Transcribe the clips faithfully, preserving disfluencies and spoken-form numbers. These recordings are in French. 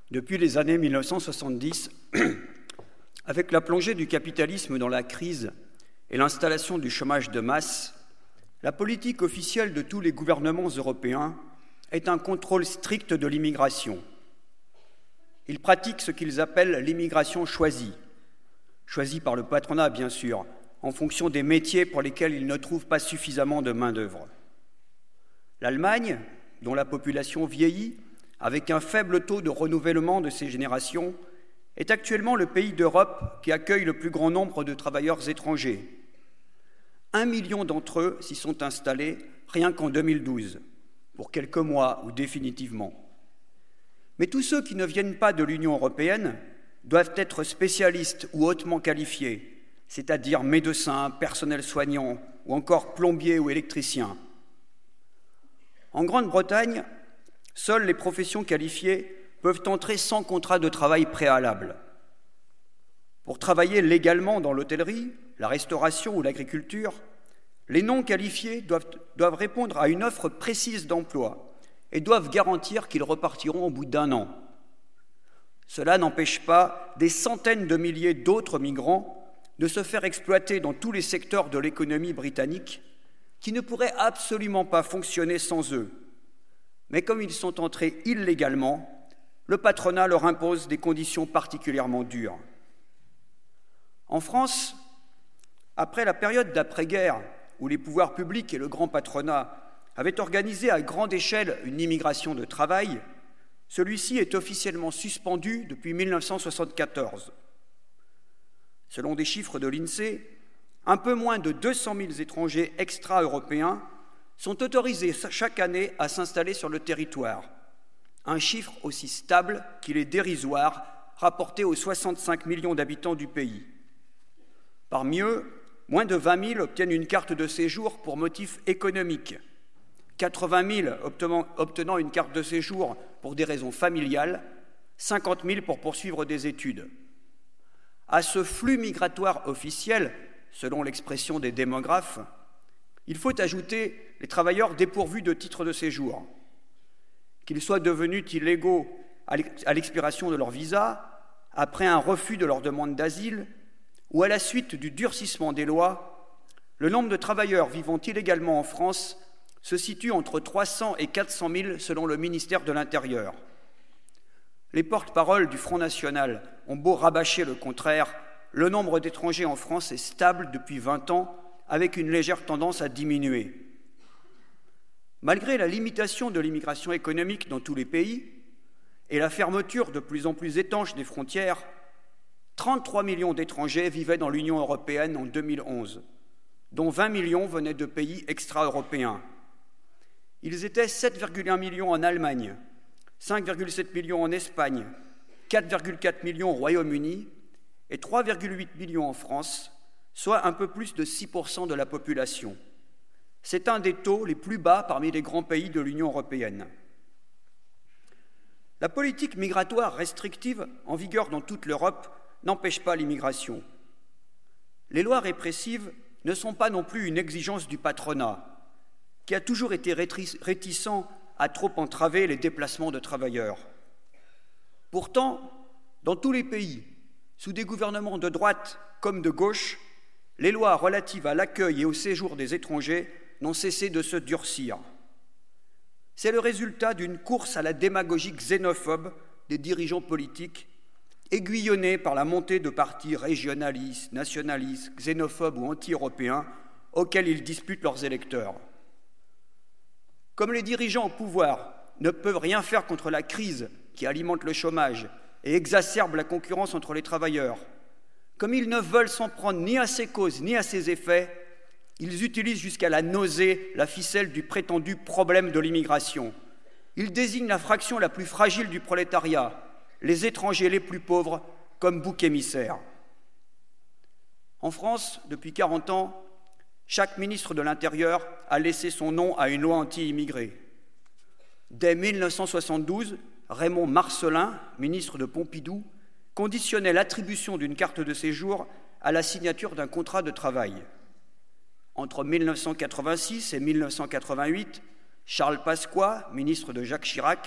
Depuis les années mille neuf cent soixante-dix, avec la plongée du capitalisme dans la crise et l'installation du chômage de masse, la politique officielle de tous les gouvernements européens est un contrôle strict de l'immigration. Ils pratiquent ce qu'ils appellent l'immigration choisie, choisie par le patronat bien sûr, en fonction des métiers pour lesquels ils ne trouvent pas suffisamment de main-d'œuvre. L'Allemagne, dont la population vieillit, avec un faible taux de renouvellement de ses générations, est actuellement le pays d'Europe qui accueille le plus grand nombre de travailleurs étrangers. Un million d'entre eux s'y sont installés rien qu'en deux mille douze, pour quelques mois ou définitivement. Mais tous ceux qui ne viennent pas de l'Union européenne doivent être spécialistes ou hautement qualifiés, c'est-à-dire médecins, personnel soignant ou encore plombiers ou électriciens. En Grande-Bretagne, seules les professions qualifiées peuvent entrer sans contrat de travail préalable. Pour travailler légalement dans l'hôtellerie, la restauration ou l'agriculture, les non-qualifiés doivent, doivent répondre à une offre précise d'emploi et doivent garantir qu'ils repartiront au bout d'un an. Cela n'empêche pas des centaines de milliers d'autres migrants de se faire exploiter dans tous les secteurs de l'économie britannique qui ne pourraient absolument pas fonctionner sans eux. Mais comme ils sont entrés illégalement, le patronat leur impose des conditions particulièrement dures. En France, après la période d'après-guerre, où les pouvoirs publics et le grand patronat avaient organisé à grande échelle une immigration de travail, celui-ci est officiellement suspendu depuis mille neuf cent soixante-quatorze. Selon des chiffres de l'INSEE, un peu moins de deux cent mille étrangers extra-européens sont autorisés chaque année à s'installer sur le territoire, un chiffre aussi stable qu'il est dérisoire rapporté aux soixante-cinq millions d'habitants du pays. Parmi eux, moins de vingt mille obtiennent une carte de séjour pour motif économique, quatre-vingt mille obtenant, obtenant une carte de séjour pour des raisons familiales, cinquante mille pour poursuivre des études. À ce flux migratoire officiel, selon l'expression des démographes, il faut ajouter les travailleurs dépourvus de titre de séjour. Qu'ils soient devenus illégaux à l'expiration de leur visa, après un refus de leur demande d'asile, ou à la suite du durcissement des lois, le nombre de travailleurs vivant illégalement en France se situe entre trois cents et quatre cent mille selon le ministère de l'Intérieur. Les porte-paroles du Front National ont beau rabâcher le contraire, le nombre d'étrangers en France est stable depuis vingt ans, avec une légère tendance à diminuer. Malgré la limitation de l'immigration économique dans tous les pays et la fermeture de plus en plus étanche des frontières, trente-trois millions d'étrangers vivaient dans l'Union européenne en deux mille onze, dont vingt millions venaient de pays extra-européens. Ils étaient sept virgule un millions en Allemagne, cinq virgule sept millions en Espagne, quatre virgule quatre millions au Royaume-Uni et trois virgule huit millions en France, soit un peu plus de six pour cent de la population. C'est un des taux les plus bas parmi les grands pays de l'Union européenne. La politique migratoire restrictive en vigueur dans toute l'Europe n'empêche pas l'immigration. Les lois répressives ne sont pas non plus une exigence du patronat, qui a toujours été réticent à trop entraver les déplacements de travailleurs. Pourtant, dans tous les pays, sous des gouvernements de droite comme de gauche, les lois relatives à l'accueil et au séjour des étrangers n'ont cessé de se durcir. C'est le résultat d'une course à la démagogie xénophobe des dirigeants politiques, aiguillonnés par la montée de partis régionalistes, nationalistes, xénophobes ou anti-européens auxquels ils disputent leurs électeurs. Comme les dirigeants au pouvoir ne peuvent rien faire contre la crise qui alimente le chômage et exacerbe la concurrence entre les travailleurs, comme ils ne veulent s'en prendre ni à ses causes ni à ses effets, ils utilisent jusqu'à la nausée la ficelle du prétendu problème de l'immigration. Ils désignent la fraction la plus fragile du prolétariat, les étrangers les plus pauvres, comme bouc émissaire. En France, depuis quarante ans, chaque ministre de l'Intérieur a laissé son nom à une loi anti-immigrée. Dès mille neuf cent soixante-douze, Raymond Marcellin, ministre de Pompidou, conditionnait l'attribution d'une carte de séjour à la signature d'un contrat de travail. Entre mille neuf cent quatre-vingt-six et mille neuf cent quatre-vingt-huit, Charles Pasqua, ministre de Jacques Chirac,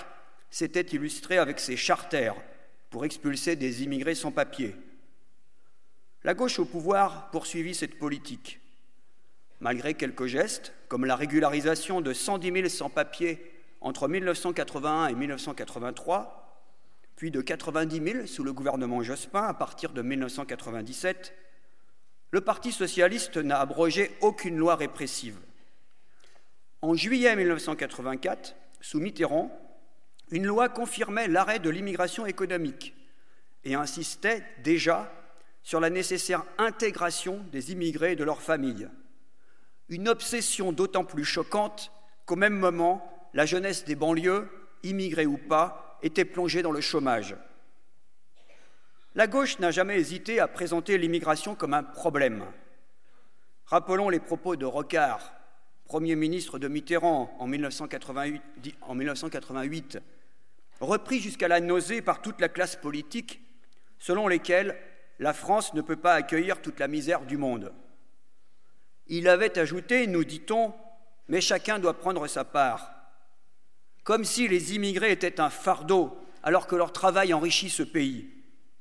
s'était illustré avec ses charters pour expulser des immigrés sans papier. La gauche au pouvoir poursuivit cette politique. Malgré quelques gestes, comme la régularisation de cent dix mille sans-papiers entre mille neuf cent quatre-vingt-un et mille neuf cent quatre-vingt-trois, puis de quatre-vingt-dix mille sous le gouvernement Jospin à partir de mille neuf cent quatre-vingt-dix-sept, le Parti socialiste n'a abrogé aucune loi répressive. En juillet mille neuf cent quatre-vingt-quatre, sous Mitterrand, une loi confirmait l'arrêt de l'immigration économique et insistait déjà sur la nécessaire intégration des immigrés et de leurs familles. Une obsession d'autant plus choquante qu'au même moment, la jeunesse des banlieues, immigrée ou pas, était plongée dans le chômage. La gauche n'a jamais hésité à présenter l'immigration comme un problème. Rappelons les propos de Rocard, Premier ministre de Mitterrand en mille neuf cent quatre-vingt-huit, en mille neuf cent quatre-vingt-huit, repris jusqu'à la nausée par toute la classe politique, selon lesquels la France ne peut pas accueillir toute la misère du monde. Il avait ajouté, nous dit-on, mais chacun doit prendre sa part. Comme si les immigrés étaient un fardeau, alors que leur travail enrichit ce pays.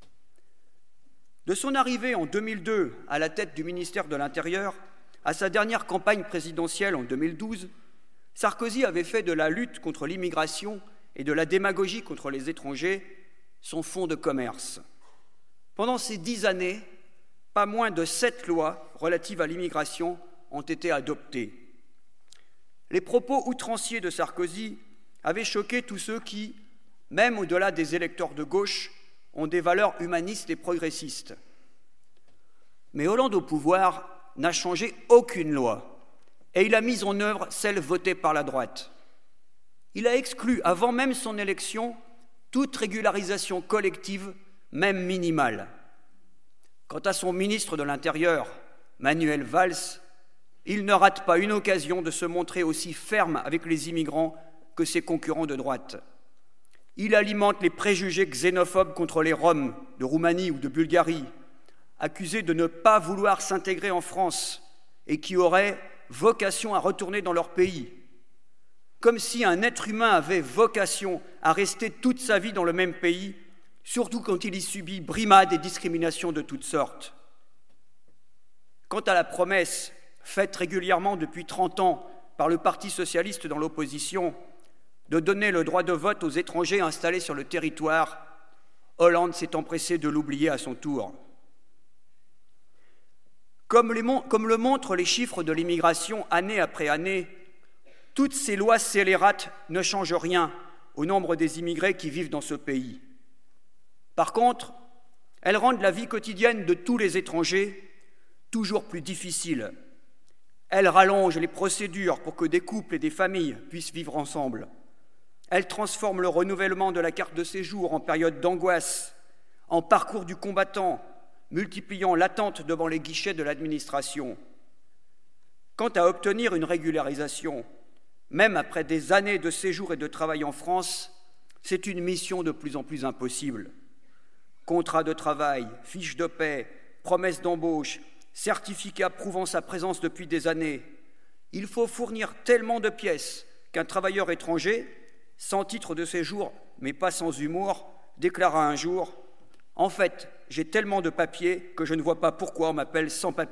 De son arrivée en deux mille deux à la tête du ministère de l'Intérieur, à sa dernière campagne présidentielle en deux mille douze, Sarkozy avait fait de la lutte contre l'immigration et de la démagogie contre les étrangers son fonds de commerce. Pendant ces dix années, pas moins de sept lois relatives à l'immigration ont été adoptées. Les propos outranciers de Sarkozy avaient choqué tous ceux qui, même au-delà des électeurs de gauche, ont des valeurs humanistes et progressistes. Mais Hollande au pouvoir n'a changé aucune loi et il a mis en œuvre celle votée par la droite. Il a exclu, avant même son élection, toute régularisation collective, même minimale. Quant à son ministre de l'Intérieur, Manuel Valls, il ne rate pas une occasion de se montrer aussi ferme avec les immigrants que ses concurrents de droite. Il alimente les préjugés xénophobes contre les Roms de Roumanie ou de Bulgarie, accusés de ne pas vouloir s'intégrer en France et qui auraient vocation à retourner dans leur pays. Comme si un être humain avait vocation à rester toute sa vie dans le même pays, surtout quand il y subit brimades et discriminations de toutes sortes. Quant à la promesse faite régulièrement depuis trente ans par le Parti socialiste dans l'opposition de donner le droit de vote aux étrangers installés sur le territoire, Hollande s'est empressé de l'oublier à son tour. Comme, les, comme le montrent les chiffres de l'immigration année après année, toutes ces lois scélérates ne changent rien au nombre des immigrés qui vivent dans ce pays. Par contre, elles rendent la vie quotidienne de tous les étrangers toujours plus difficile. Elles rallongent les procédures pour que des couples et des familles puissent vivre ensemble. Elles transforment le renouvellement de la carte de séjour en période d'angoisse, en parcours du combattant, multipliant l'attente devant les guichets de l'administration. Quant à obtenir une régularisation, même après des années de séjour et de travail en France, c'est une mission de plus en plus impossible. Contrat de travail, fiche de paie, promesse d'embauche, certificat prouvant sa présence depuis des années. Il faut fournir tellement de pièces qu'un travailleur étranger, sans titre de séjour, mais pas sans humour, déclara un jour « En fait, j'ai tellement de papiers que je ne vois pas pourquoi on m'appelle sans-papier. »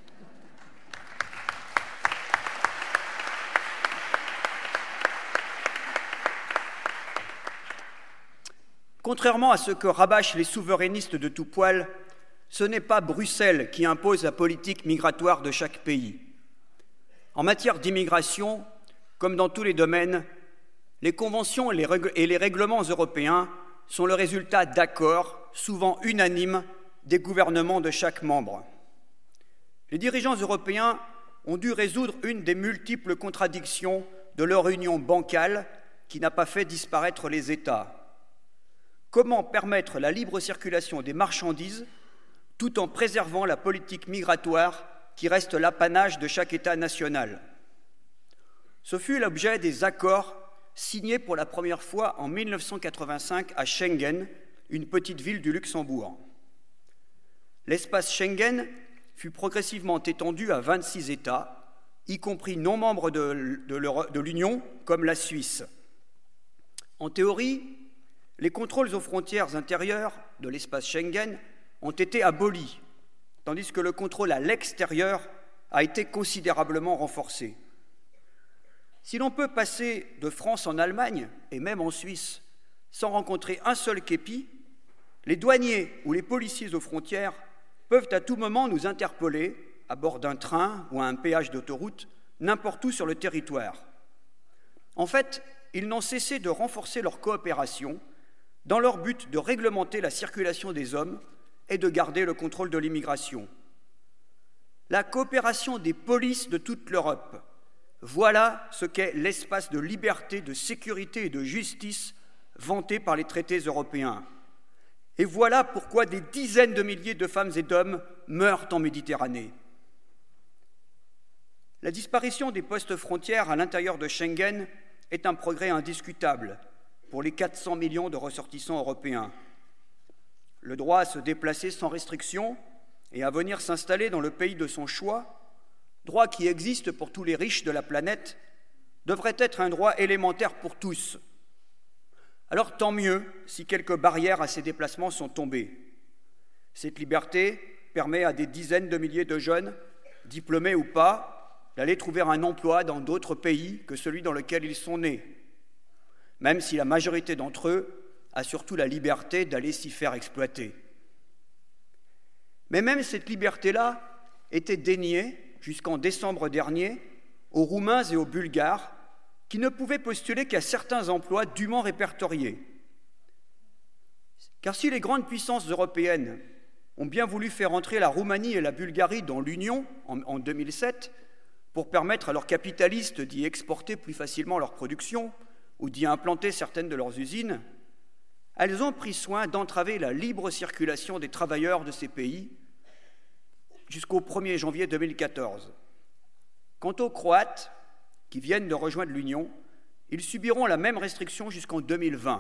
Contrairement à ce que rabâchent les souverainistes de tout poil, ce n'est pas Bruxelles qui impose la politique migratoire de chaque pays. En matière d'immigration, comme dans tous les domaines, les conventions et les, règles, et les règlements européens sont le résultat d'accords, souvent unanimes, des gouvernements de chaque membre. Les dirigeants européens ont dû résoudre une des multiples contradictions de leur union bancale qui n'a pas fait disparaître les États. Comment permettre la libre circulation des marchandises tout en préservant la politique migratoire qui reste l'apanage de chaque État national? Ce fut l'objet des accords signés pour la première fois en mille neuf cent quatre-vingt-cinq à Schengen, une petite ville du Luxembourg. L'espace Schengen fut progressivement étendu à vingt-six États, y compris non membres de, de, de l'Union, comme la Suisse. En théorie, les contrôles aux frontières intérieures de l'espace Schengen ont été abolis, tandis que le contrôle à l'extérieur a été considérablement renforcé. Si l'on peut passer de France en Allemagne, et même en Suisse, sans rencontrer un seul képi, les douaniers ou les policiers aux frontières peuvent à tout moment nous interpeller à bord d'un train ou à un péage d'autoroute, n'importe où sur le territoire. En fait, ils n'ont cessé de renforcer leur coopération dans leur but de réglementer la circulation des hommes et de garder le contrôle de l'immigration. La coopération des polices de toute l'Europe, voilà ce qu'est l'espace de liberté, de sécurité et de justice vanté par les traités européens. Et voilà pourquoi des dizaines de milliers de femmes et d'hommes meurent en Méditerranée. La disparition des postes frontières à l'intérieur de Schengen est un progrès indiscutable pour les quatre cents millions de ressortissants européens. Le droit à se déplacer sans restriction et à venir s'installer dans le pays de son choix, droit qui existe pour tous les riches de la planète, devrait être un droit élémentaire pour tous. Alors tant mieux si quelques barrières à ces déplacements sont tombées. Cette liberté permet à des dizaines de milliers de jeunes, diplômés ou pas, d'aller trouver un emploi dans d'autres pays que celui dans lequel ils sont nés, même si la majorité d'entre eux a surtout la liberté d'aller s'y faire exploiter. Mais même cette liberté-là était déniée, jusqu'en décembre dernier, aux Roumains et aux Bulgares, qui ne pouvaient postuler qu'à certains emplois dûment répertoriés. Car si les grandes puissances européennes ont bien voulu faire entrer la Roumanie et la Bulgarie dans l'Union en, en deux mille sept pour permettre à leurs capitalistes d'y exporter plus facilement leur production ou d'y implanter certaines de leurs usines, elles ont pris soin d'entraver la libre circulation des travailleurs de ces pays jusqu'au premier janvier deux mille quatorze. Quant aux Croates, qui viennent de rejoindre l'Union, ils subiront la même restriction jusqu'en deux mille vingt.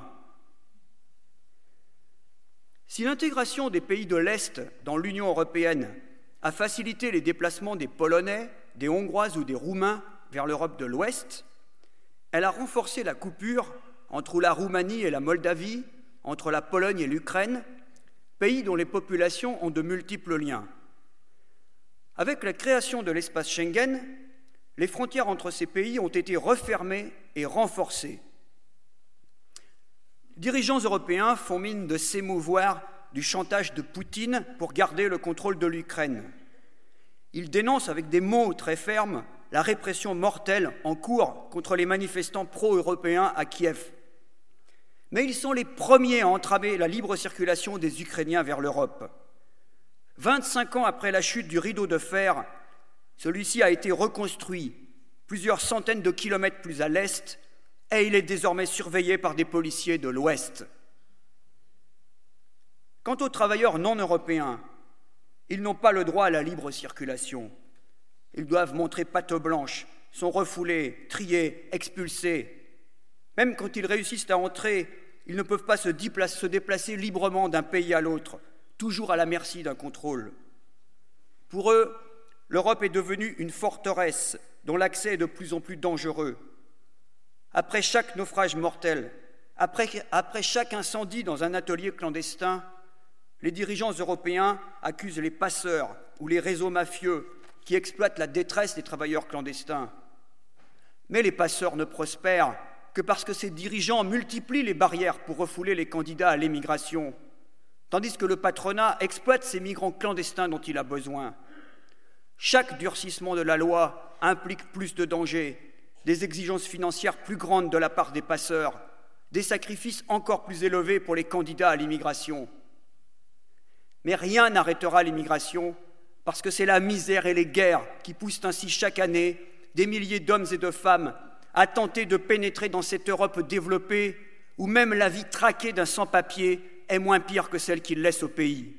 Si l'intégration des pays de l'Est dans l'Union européenne a facilité les déplacements des Polonais, des Hongrois ou des Roumains vers l'Europe de l'Ouest, elle a renforcé la coupure entre la Roumanie et la Moldavie, entre la Pologne et l'Ukraine, pays dont les populations ont de multiples liens. Avec la création de l'espace Schengen, les frontières entre ces pays ont été refermées et renforcées. Les dirigeants européens font mine de s'émouvoir du chantage de Poutine pour garder le contrôle de l'Ukraine. Ils dénoncent avec des mots très fermes la répression mortelle en cours contre les manifestants pro-européens à Kiev. Mais ils sont les premiers à entraver la libre circulation des Ukrainiens vers l'Europe. vingt-cinq ans après la chute du rideau de fer, celui-ci a été reconstruit plusieurs centaines de kilomètres plus à l'est et il est désormais surveillé par des policiers de l'Ouest. Quant aux travailleurs non européens, ils n'ont pas le droit à la libre circulation. Ils doivent montrer patte blanche, sont refoulés, triés, expulsés. Même quand ils réussissent à entrer, ils ne peuvent pas se déplacer, se déplacer librement d'un pays à l'autre, toujours à la merci d'un contrôle. Pour eux, l'Europe est devenue une forteresse dont l'accès est de plus en plus dangereux. Après chaque naufrage mortel, après, après chaque incendie dans un atelier clandestin, les dirigeants européens accusent les passeurs ou les réseaux mafieux qui exploitent la détresse des travailleurs clandestins. Mais les passeurs ne prospèrent que parce que ces dirigeants multiplient les barrières pour refouler les candidats à l'émigration, tandis que le patronat exploite ces migrants clandestins dont il a besoin. Chaque durcissement de la loi implique plus de dangers, des exigences financières plus grandes de la part des passeurs, des sacrifices encore plus élevés pour les candidats à l'immigration. Mais rien n'arrêtera l'immigration parce que c'est la misère et les guerres qui poussent ainsi chaque année des milliers d'hommes et de femmes à tenter de pénétrer dans cette Europe développée où même la vie traquée d'un sans-papier est moins pire que celle qu'il laisse au pays.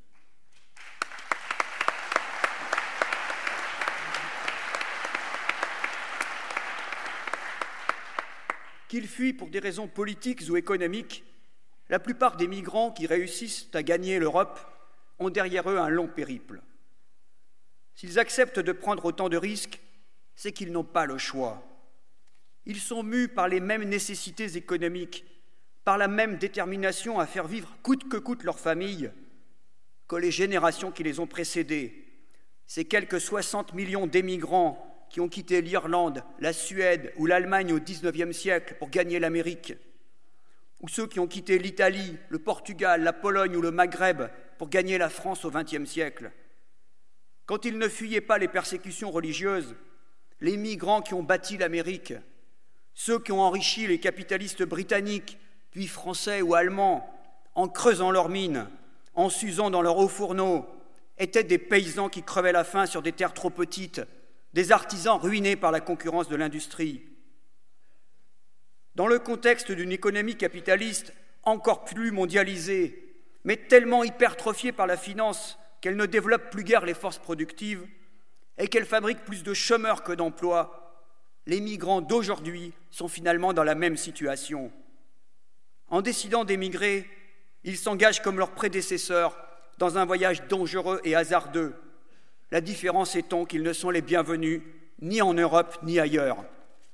Qu'ils fuient pour des raisons politiques ou économiques, la plupart des migrants qui réussissent à gagner l'Europe ont derrière eux un long périple. S'ils acceptent de prendre autant de risques, c'est qu'ils n'ont pas le choix. Ils sont mus par les mêmes nécessités économiques, par la même détermination à faire vivre coûte que coûte leur famille que les générations qui les ont précédées. Ces quelques soixante millions d'émigrants qui ont quitté l'Irlande, la Suède ou l'Allemagne au dix-neuvième siècle pour gagner l'Amérique, ou ceux qui ont quitté l'Italie, le Portugal, la Pologne ou le Maghreb pour gagner la France au vingtième siècle. Quand ils ne fuyaient pas les persécutions religieuses, les migrants qui ont bâti l'Amérique, ceux qui ont enrichi les capitalistes britanniques, puis français ou allemands, en creusant leurs mines, en s'usant dans leurs hauts fourneaux, étaient des paysans qui crevaient la faim sur des terres trop petites, des artisans ruinés par la concurrence de l'industrie. Dans le contexte d'une économie capitaliste encore plus mondialisée, mais tellement hypertrophiée par la finance qu'elle ne développe plus guère les forces productives et qu'elle fabrique plus de chômeurs que d'emplois, les migrants d'aujourd'hui sont finalement dans la même situation. En décidant d'émigrer, ils s'engagent comme leurs prédécesseurs dans un voyage dangereux et hasardeux. La différence étant qu'ils ne sont les bienvenus ni en Europe ni ailleurs.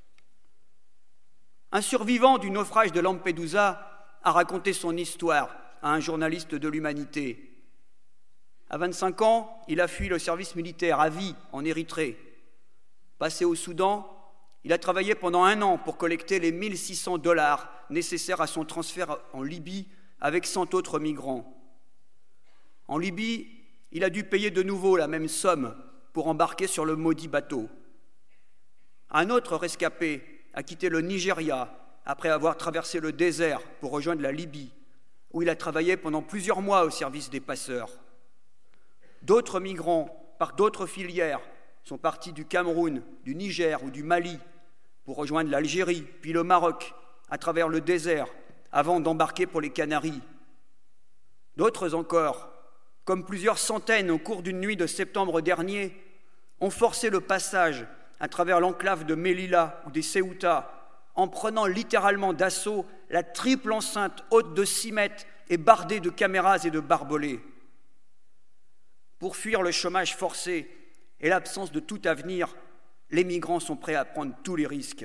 Un survivant du naufrage de Lampedusa a raconté son histoire à un journaliste de l'Humanité. À vingt-cinq ans, il a fui le service militaire à vie en Érythrée. Passé au Soudan, il a travaillé pendant un an pour collecter les mille six cents dollars nécessaires à son transfert en Libye avec cent autres migrants. En Libye, il a dû payer de nouveau la même somme pour embarquer sur le maudit bateau. Un autre rescapé a quitté le Nigeria après avoir traversé le désert pour rejoindre la Libye, où il a travaillé pendant plusieurs mois au service des passeurs. D'autres migrants, par d'autres filières, sont partis du Cameroun, du Niger ou du Mali pour rejoindre l'Algérie, puis le Maroc, à travers le désert, avant d'embarquer pour les Canaries. D'autres encore, comme plusieurs centaines au cours d'une nuit de septembre dernier, ont forcé le passage à travers l'enclave de Melilla ou des Ceuta, en prenant littéralement d'assaut la triple enceinte haute de six mètres et bardée de caméras et de barbelés. Pour fuir le chômage forcé et l'absence de tout avenir, les migrants sont prêts à prendre tous les risques.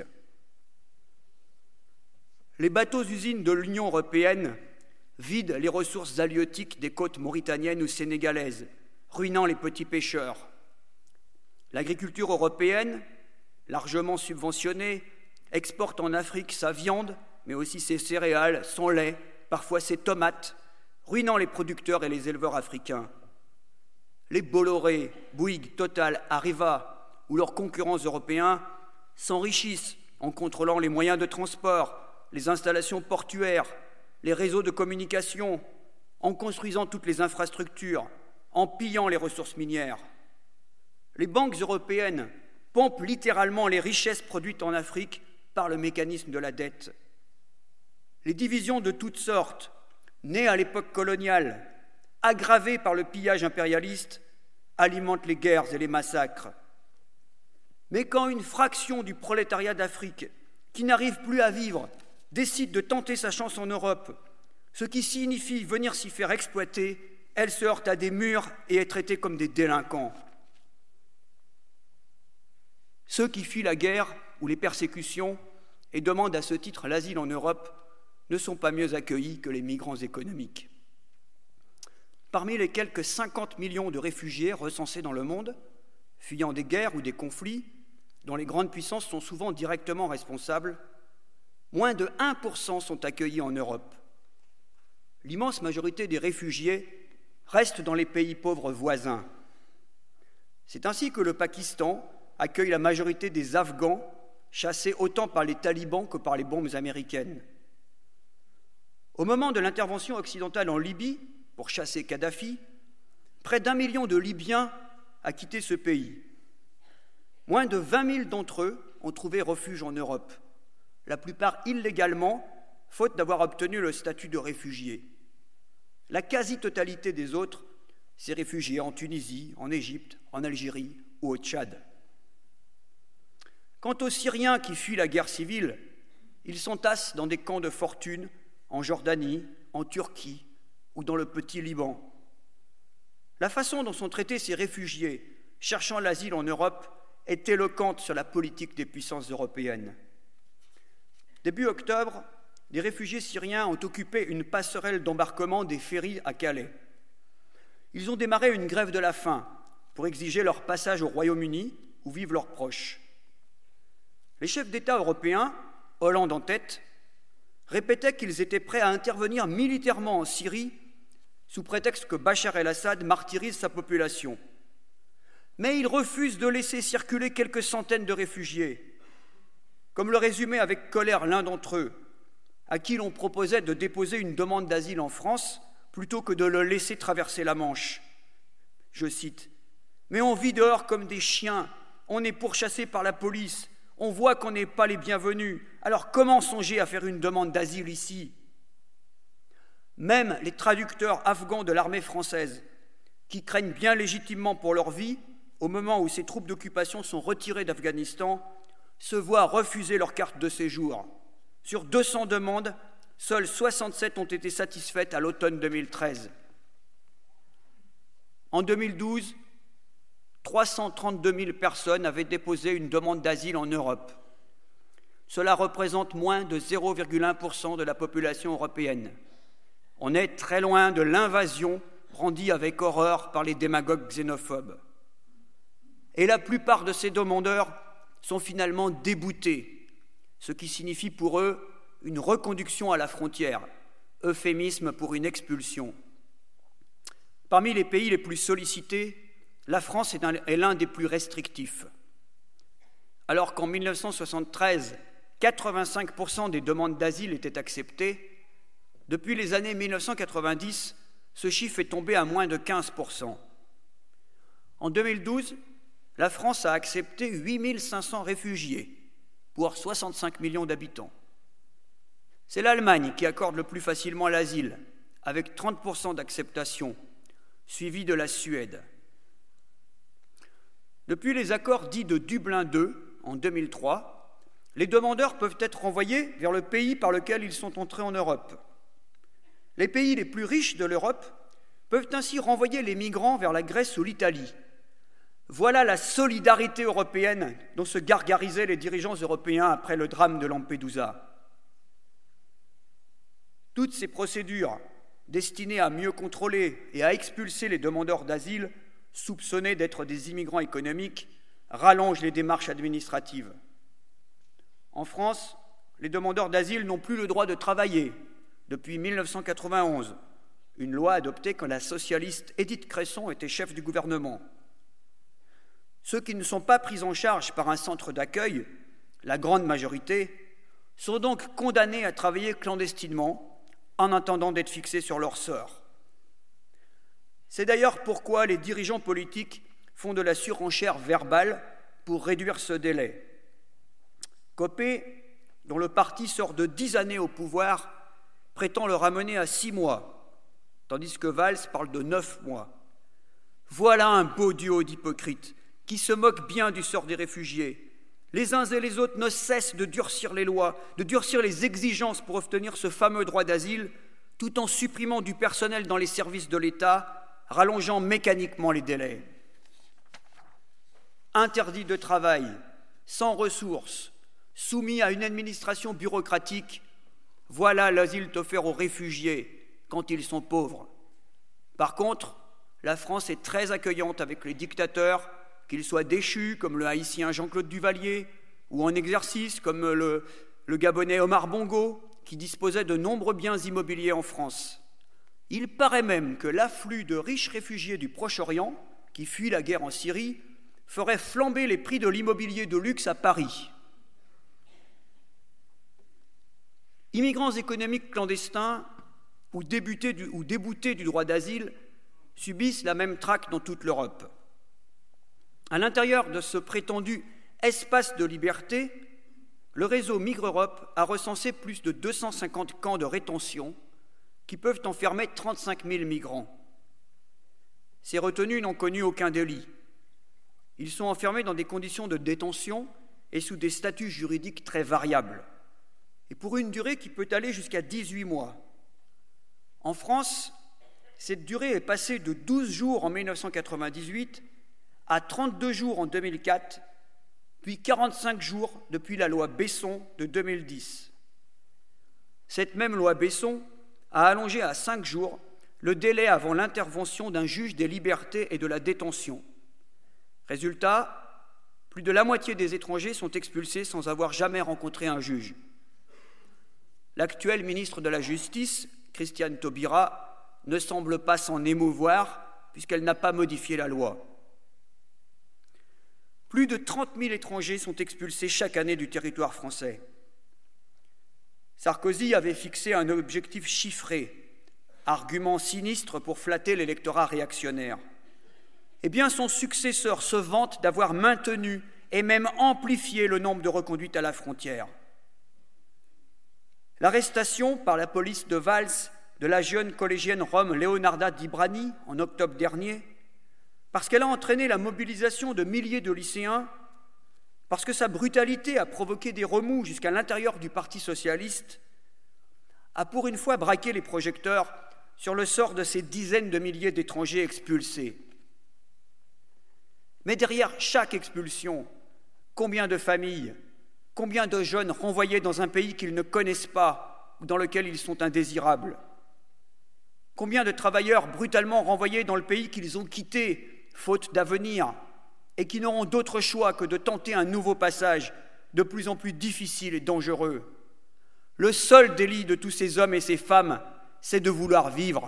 Les bateaux-usines de l'Union européenne vident les ressources halieutiques des côtes mauritaniennes ou sénégalaises, ruinant les petits pêcheurs. L'agriculture européenne, largement subventionnée, exporte en Afrique sa viande, mais aussi ses céréales, son lait, parfois ses tomates, ruinant les producteurs et les éleveurs africains. Les Bolloré, Bouygues, Total, Arriva ou leurs concurrents européens s'enrichissent en contrôlant les moyens de transport, les installations portuaires, les réseaux de communication, en construisant toutes les infrastructures, en pillant les ressources minières. Les banques européennes pompent littéralement les richesses produites en Afrique par le mécanisme de la dette. Les divisions de toutes sortes, nées à l'époque coloniale, aggravées par le pillage impérialiste, alimentent les guerres et les massacres. Mais quand une fraction du prolétariat d'Afrique, qui n'arrive plus à vivre, décide de tenter sa chance en Europe, ce qui signifie venir s'y faire exploiter, elle se heurte à des murs et est traitée comme des délinquants. Ceux qui fuient la guerre ou les persécutions et demandent à ce titre l'asile en Europe ne sont pas mieux accueillis que les migrants économiques. Parmi les quelques cinquante millions de réfugiés recensés dans le monde, fuyant des guerres ou des conflits, dont les grandes puissances sont souvent directement responsables, moins de un pour cent sont accueillis en Europe. L'immense majorité des réfugiés restent dans les pays pauvres voisins. C'est ainsi que le Pakistan accueille la majorité des Afghans, chassés autant par les talibans que par les bombes américaines. Au moment de l'intervention occidentale en Libye, pour chasser Kadhafi, près d'un million de Libyens a quitté ce pays. Moins de vingt mille d'entre eux ont trouvé refuge en Europe, la plupart illégalement, faute d'avoir obtenu le statut de réfugié. La quasi-totalité des autres s'est réfugiée en Tunisie, en Égypte, en Algérie ou au Tchad. Quant aux Syriens qui fuient la guerre civile, ils s'entassent dans des camps de fortune en Jordanie, en Turquie ou dans le petit Liban. La façon dont sont traités ces réfugiés cherchant l'asile en Europe est éloquente sur la politique des puissances européennes. Début octobre, des réfugiés syriens ont occupé une passerelle d'embarquement des ferries à Calais. Ils ont démarré une grève de la faim pour exiger leur passage au Royaume-Uni où vivent leurs proches. Les chefs d'État européens, Hollande en tête, répétaient qu'ils étaient prêts à intervenir militairement en Syrie sous prétexte que Bachar el-Assad martyrise sa population. Mais ils refusent de laisser circuler quelques centaines de réfugiés. Comme le résumait avec colère l'un d'entre eux, à qui l'on proposait de déposer une demande d'asile en France plutôt que de le laisser traverser la Manche. Je cite, « Mais on vit dehors comme des chiens, on est pourchassés par la police, on voit qu'on n'est pas les bienvenus, alors comment songer à faire une demande d'asile ici ?» Même les traducteurs afghans de l'armée française, qui craignent bien légitimement pour leur vie, au moment où ces troupes d'occupation sont retirées d'Afghanistan, se voient refuser leur carte de séjour. Sur deux cents demandes, seules soixante-sept ont été satisfaites à l'automne deux mille treize. En deux mille douze, trois cent trente-deux mille personnes avaient déposé une demande d'asile en Europe. Cela représente moins de zéro virgule un pour cent de la population européenne. On est très loin de l'invasion brandie avec horreur par les démagogues xénophobes. Et la plupart de ces demandeurs sont finalement déboutés, ce qui signifie pour eux une reconduction à la frontière, euphémisme pour une expulsion. Parmi les pays les plus sollicités, la France est l'un des plus restrictifs. Alors qu'en mille neuf cent soixante-treize, quatre-vingt-cinq pour cent des demandes d'asile étaient acceptées, depuis les années mille neuf cent quatre-vingt-dix, ce chiffre est tombé à moins de quinze pour cent. En deux mille douze, la France a accepté huit mille cinq cents réfugiés pour soixante-cinq millions d'habitants. C'est l'Allemagne qui accorde le plus facilement l'asile, avec trente pour cent d'acceptation, suivi de la Suède. Depuis les accords dits de Dublin deux, en deux mille trois, les demandeurs peuvent être renvoyés vers le pays par lequel ils sont entrés en Europe. Les pays les plus riches de l'Europe peuvent ainsi renvoyer les migrants vers la Grèce ou l'Italie. Voilà la solidarité européenne dont se gargarisaient les dirigeants européens après le drame de Lampedusa. Toutes ces procédures destinées à mieux contrôler et à expulser les demandeurs d'asile soupçonnés d'être des immigrants économiques rallongent les démarches administratives. En France, les demandeurs d'asile n'ont plus le droit de travailler depuis mille neuf cent quatre-vingt-onze, une loi adoptée quand la socialiste Édith Cresson était chef du gouvernement. Ceux qui ne sont pas pris en charge par un centre d'accueil, la grande majorité, sont donc condamnés à travailler clandestinement en attendant d'être fixés sur leur sort. C'est d'ailleurs pourquoi les dirigeants politiques font de la surenchère verbale pour réduire ce délai. Copé, dont le parti sort de dix années au pouvoir, prétend le ramener à six mois, tandis que Valls parle de neuf mois. Voilà un beau duo d'hypocrites qui se moquent bien du sort des réfugiés. Les uns et les autres ne cessent de durcir les lois, de durcir les exigences pour obtenir ce fameux droit d'asile, tout en supprimant du personnel dans les services de l'État, rallongeant mécaniquement les délais. Interdits de travail, sans ressources, soumis à une administration bureaucratique, voilà l'asile offert aux réfugiés quand ils sont pauvres. Par contre, la France est très accueillante avec les dictateurs, qu'ils soient déchus comme le haïtien Jean-Claude Duvalier ou en exercice comme le, le Gabonais Omar Bongo, qui disposait de nombreux biens immobiliers en France. Il paraît même que l'afflux de riches réfugiés du Proche-Orient, qui fuient la guerre en Syrie, ferait flamber les prix de l'immobilier de luxe à Paris. Immigrants économiques clandestins ou, du, ou déboutés du droit d'asile subissent la même traque dans toute l'Europe. À l'intérieur de ce prétendu espace de liberté, le réseau Migre-Europe a recensé plus de deux cent cinquante camps de rétention qui peuvent enfermer trente-cinq mille migrants. Ces retenus n'ont connu aucun délit. Ils sont enfermés dans des conditions de détention et sous des statuts juridiques très variables, et pour une durée qui peut aller jusqu'à dix-huit mois. En France, cette durée est passée de douze jours en mille neuf cent quatre-vingt-dix-huit à trente-deux jours en deux mille quatre, puis quarante-cinq jours depuis la loi Besson de deux mille dix. Cette même loi Besson a allongé à cinq jours le délai avant l'intervention d'un juge des libertés et de la détention. Résultat, plus de la moitié des étrangers sont expulsés sans avoir jamais rencontré un juge. L'actuel ministre de la Justice, Christiane Taubira, ne semble pas s'en émouvoir puisqu'elle n'a pas modifié la loi. Plus de trente mille étrangers sont expulsés chaque année du territoire français. Sarkozy avait fixé un objectif chiffré, argument sinistre pour flatter l'électorat réactionnaire. Eh bien, son successeur se vante d'avoir maintenu et même amplifié le nombre de reconduites à la frontière. L'arrestation par la police de Valls de la jeune collégienne rome Leonarda Di Brani en octobre dernier, parce qu'elle a entraîné la mobilisation de milliers de lycéens, parce que sa brutalité a provoqué des remous jusqu'à l'intérieur du Parti socialiste, a pour une fois braqué les projecteurs sur le sort de ces dizaines de milliers d'étrangers expulsés. Mais derrière chaque expulsion, combien de familles, combien de jeunes renvoyés dans un pays qu'ils ne connaissent pas ou dans lequel ils sont indésirables? Combien de travailleurs brutalement renvoyés dans le pays qu'ils ont quitté, faute d'avenir, et qui n'auront d'autre choix que de tenter un nouveau passage de plus en plus difficile et dangereux? Le seul délit de tous ces hommes et ces femmes, c'est de vouloir vivre.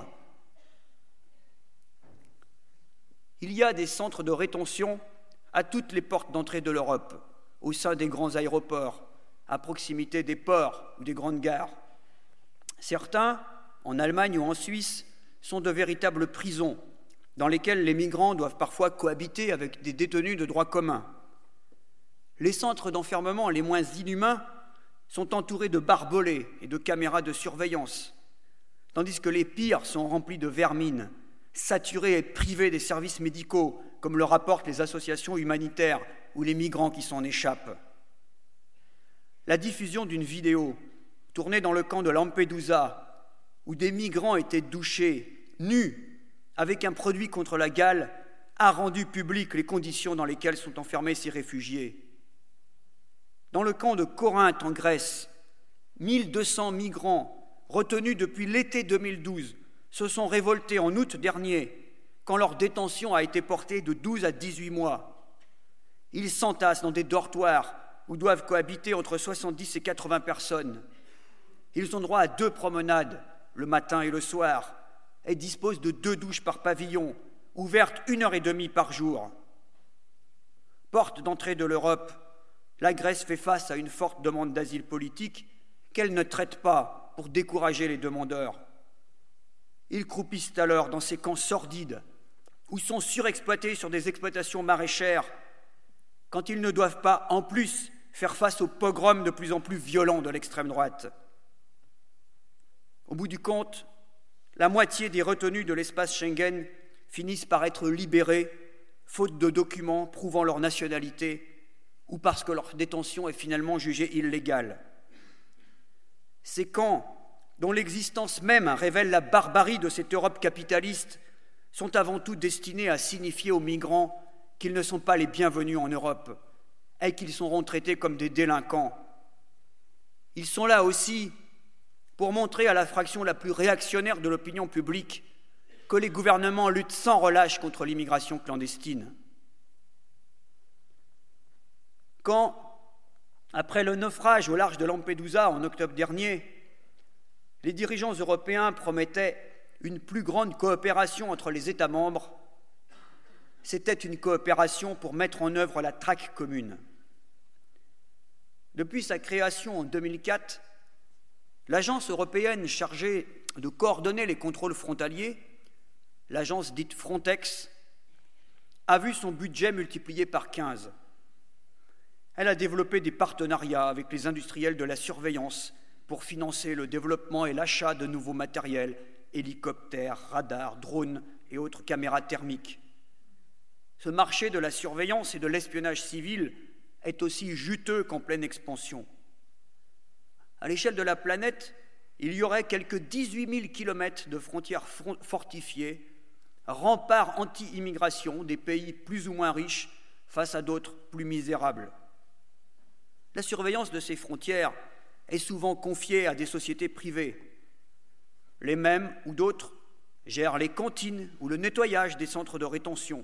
Il y a des centres de rétention à toutes les portes d'entrée de l'Europe, au sein des grands aéroports, à proximité des ports ou des grandes gares. Certains, en Allemagne ou en Suisse, sont de véritables prisons dans lesquelles les migrants doivent parfois cohabiter avec des détenus de droit commun. Les centres d'enfermement les moins inhumains sont entourés de barbelés et de caméras de surveillance, tandis que les pires sont remplis de vermine, saturés et privés des services médicaux, comme le rapportent les associations humanitaires ou les migrants qui s'en échappent. La diffusion d'une vidéo tournée dans le camp de Lampedusa, où des migrants étaient douchés, nus, avec un produit contre la gale, a rendu publiques les conditions dans lesquelles sont enfermés ces réfugiés. Dans le camp de Corinthe, en Grèce, mille deux cents migrants retenus depuis l'été deux mille douze se sont révoltés en août dernier, quand leur détention a été portée de douze à dix-huit mois. Ils s'entassent dans des dortoirs où doivent cohabiter entre soixante-dix et quatre-vingts personnes. Ils ont droit à deux promenades, le matin et le soir, et disposent de deux douches par pavillon, ouvertes une heure et demie par jour. Porte d'entrée de l'Europe, la Grèce fait face à une forte demande d'asile politique qu'elle ne traite pas pour décourager les demandeurs. Ils croupissent alors dans ces camps sordides où sont surexploités sur des exploitations maraîchères quand ils ne doivent pas, en plus, faire face aux pogroms de plus en plus violents de l'extrême droite. Au bout du compte, la moitié des retenus de l'espace Schengen finissent par être libérés, faute de documents prouvant leur nationalité ou parce que leur détention est finalement jugée illégale. Ces camps, dont l'existence même révèle la barbarie de cette Europe capitaliste, sont avant tout destinés à signifier aux migrants qu'ils ne sont pas les bienvenus en Europe et qu'ils seront traités comme des délinquants. Ils sont là aussi pour montrer à la fraction la plus réactionnaire de l'opinion publique que les gouvernements luttent sans relâche contre l'immigration clandestine. Quand, après le naufrage au large de Lampedusa en octobre dernier, les dirigeants européens promettaient une plus grande coopération entre les États membres, c'était une coopération pour mettre en œuvre la traque commune. Depuis sa création en deux mille quatre, l'agence européenne chargée de coordonner les contrôles frontaliers, l'agence dite Frontex, a vu son budget multiplié par quinze. Elle a développé des partenariats avec les industriels de la surveillance pour financer le développement et l'achat de nouveaux matériels, hélicoptères, radars, drones et autres caméras thermiques. Ce marché de la surveillance et de l'espionnage civil est aussi juteux qu'en pleine expansion. À l'échelle de la planète, il y aurait quelques dix-huit mille kilomètres de frontières fortifiées, remparts anti-immigration des pays plus ou moins riches face à d'autres plus misérables. La surveillance de ces frontières est souvent confiée à des sociétés privées. Les mêmes ou d'autres gèrent les cantines ou le nettoyage des centres de rétention.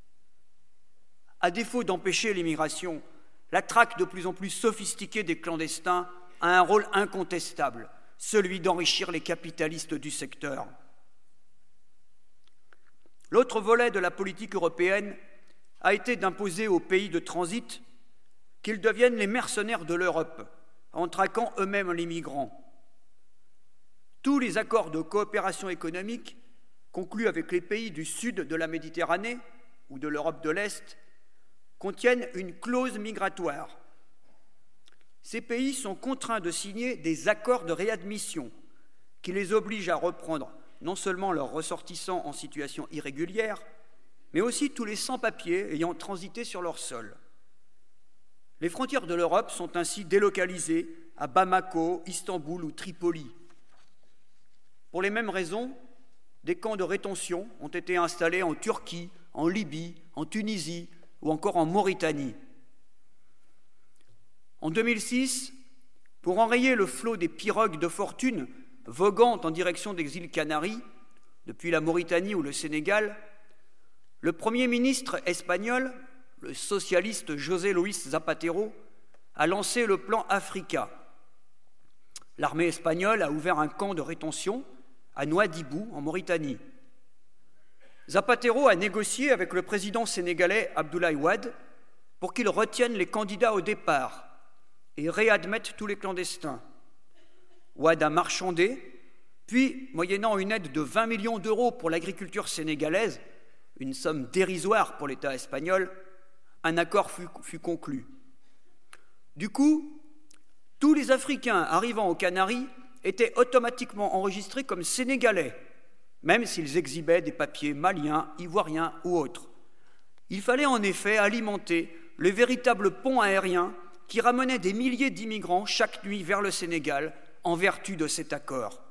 À défaut d'empêcher l'immigration, la traque de plus en plus sophistiquée des clandestins a un rôle incontestable, celui d'enrichir les capitalistes du secteur. L'autre volet de la politique européenne a été d'imposer aux pays de transit qu'ils deviennent les mercenaires de l'Europe, en traquant eux-mêmes les migrants. Tous les accords de coopération économique conclus avec les pays du sud de la Méditerranée ou de l'Europe de l'Est contiennent une clause migratoire. Ces pays sont contraints de signer des accords de réadmission qui les obligent à reprendre non seulement leurs ressortissants en situation irrégulière, mais aussi tous les sans-papiers ayant transité sur leur sol. Les frontières de l'Europe sont ainsi délocalisées à Bamako, Istanbul ou Tripoli. Pour les mêmes raisons, des camps de rétention ont été installés en Turquie, en Libye, en Tunisie ou encore en Mauritanie. En deux mille six, pour enrayer le flot des pirogues de fortune voguant en direction des îles Canaries, depuis la Mauritanie ou le Sénégal, le Premier ministre espagnol, le socialiste José Luis Zapatero, a lancé le plan Africa. L'armée espagnole a ouvert un camp de rétention à Nouadhibou, en Mauritanie. Zapatero a négocié avec le président sénégalais Abdoulaye Wade pour qu'il retienne les candidats au départ et réadmette tous les clandestins. Wade a marchandé, puis, moyennant une aide de vingt millions d'euros pour l'agriculture sénégalaise, une somme dérisoire pour l'État espagnol, un accord fut, fut conclu. Du coup, tous les Africains arrivant aux Canaries étaient automatiquement enregistrés comme sénégalais, même s'ils exhibaient des papiers maliens, ivoiriens ou autres. Il fallait en effet alimenter le véritable pont aérien qui ramenait des milliers d'immigrants chaque nuit vers le Sénégal en vertu de cet accord.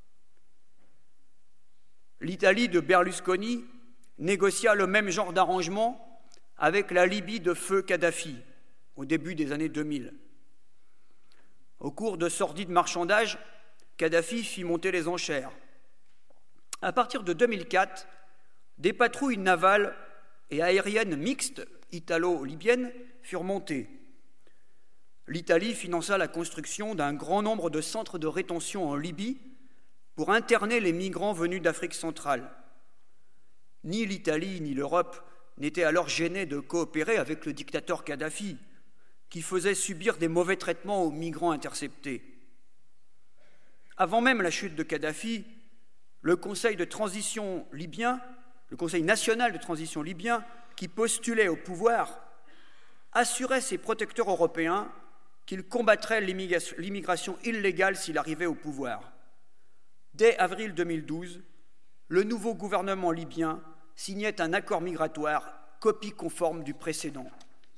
L'Italie de Berlusconi négocia le même genre d'arrangement avec la Libye de feu Kadhafi au début des années deux mille. Au cours de sordides marchandages, Kadhafi fit monter les enchères. À partir de deux mille quatre, des patrouilles navales et aériennes mixtes italo-libyennes furent montées. L'Italie finança la construction d'un grand nombre de centres de rétention en Libye pour interner les migrants venus d'Afrique centrale. Ni l'Italie ni l'Europe n'étaient alors gênés de coopérer avec le dictateur Kadhafi, qui faisait subir des mauvais traitements aux migrants interceptés. Avant même la chute de Kadhafi, le Conseil de transition libyen, le Conseil national de transition libyen, qui postulait au pouvoir, assurait ses protecteurs européens qu'il combattrait l'immigration illégale s'il arrivait au pouvoir. Dès avril deux mille douze, le nouveau gouvernement libyen signait un accord migratoire, copie conforme du précédent.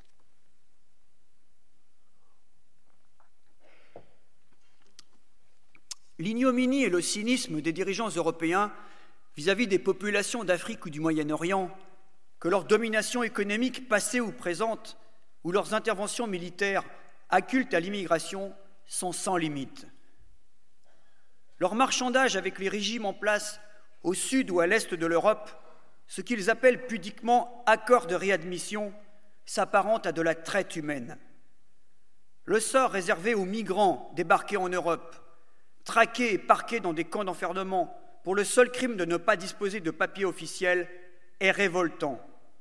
L'ignominie et le cynisme des dirigeants européens vis-à-vis des populations d'Afrique ou du Moyen-Orient, que leur domination économique passée ou présente, ou leurs interventions militaires acculent à l'immigration, sont sans limite. Leur marchandage avec les régimes en place au sud ou à l'est de l'Europe, ce qu'ils appellent pudiquement accord de réadmission, s'apparente à de la traite humaine. Le sort réservé aux migrants débarqués en Europe, traqués et parqués dans des camps d'enfermement pour le seul crime de ne pas disposer de papiers officiels, est révoltant.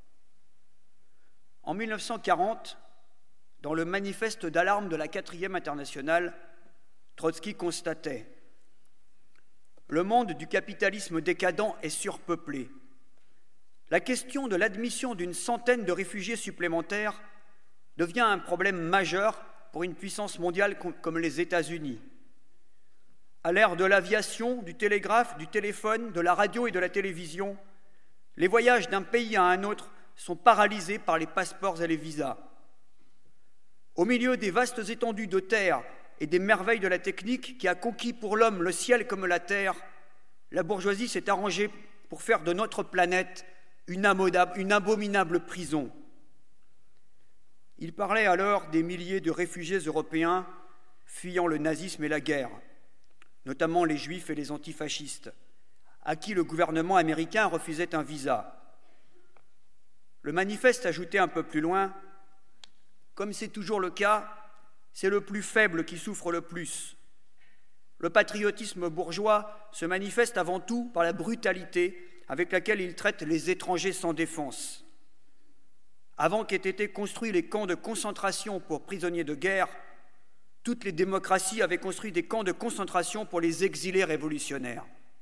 En mille neuf cent quarante, dans le manifeste d'alarme de la quatrième internationale, Trotsky constatait « Le monde du capitalisme décadent est surpeuplé. La question de l'admission d'une centaine de réfugiés supplémentaires devient un problème majeur pour une puissance mondiale comme les États-Unis. À l'ère de l'aviation, du télégraphe, du téléphone, de la radio et de la télévision, les voyages d'un pays à un autre sont paralysés par les passeports et les visas. Au milieu des vastes étendues de terre et des merveilles de la technique qui a conquis pour l'homme le ciel comme la terre, la bourgeoisie s'est arrangée pour faire de notre planète une abominable prison. Il parlait alors des milliers de réfugiés européens fuyant le nazisme et la guerre, notamment les juifs et les antifascistes, à qui le gouvernement américain refusait un visa. Le manifeste ajoutait un peu plus loin « Comme c'est toujours le cas, c'est le plus faible qui souffre le plus. Le patriotisme bourgeois se manifeste avant tout par la brutalité avec laquelle il traite les étrangers sans défense. Avant qu'aient été construits les camps de concentration pour prisonniers de guerre, toutes les démocraties avaient construit des camps de concentration pour les exilés révolutionnaires.